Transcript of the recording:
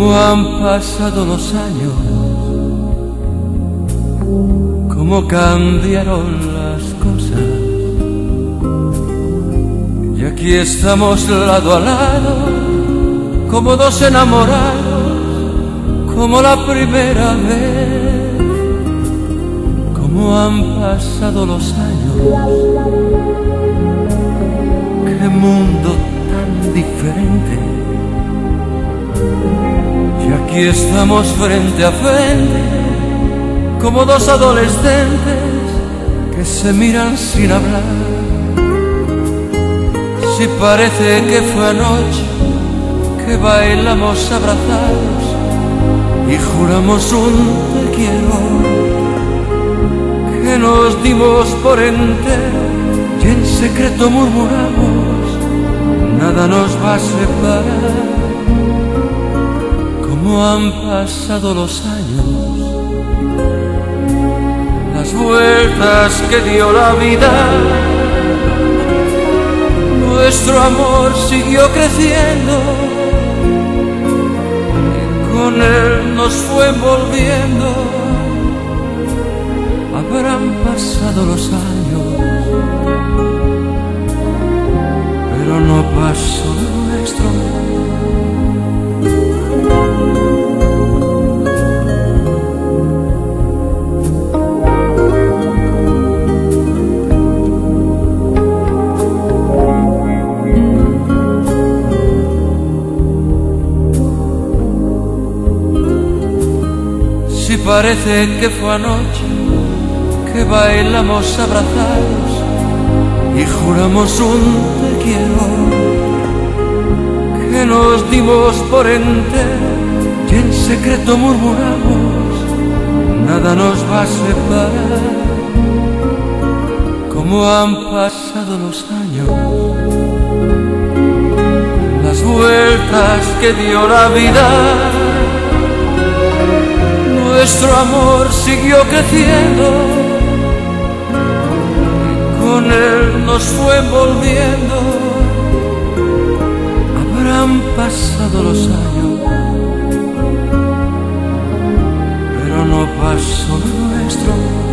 Cómo han pasado los años, cómo cambiaron las cosas, y aquí estamos lado a lado, como dos enamorados, como la primera vez. Cómo han pasado los años, qué mundo tan diferente. Y aquí estamos frente a frente, como dos adolescentes que se miran sin hablar. Si parece que fue anoche que bailamos abrazados y juramos un te quiero, que nos dimos por entero y en secreto murmuramos, nada nos va a separar. Cómo han pasado los años, las vueltas que dio la vida, nuestro amor siguió creciendo y con él nos fue envolviendo. Habrán pasado los años, pero no pasó lo nuestro. Si parece que fue anoche que bailamos abrazados y juramos un te quiero, que nos dimos por entero y en secreto murmuramos, nada nos va a separar. Cómo han pasado los años, las vueltas que dio la vida, nuestro amor siguió creciendo, con él nos fue envolviendo. Habrán pasado los años, pero no pasó lo nuestro.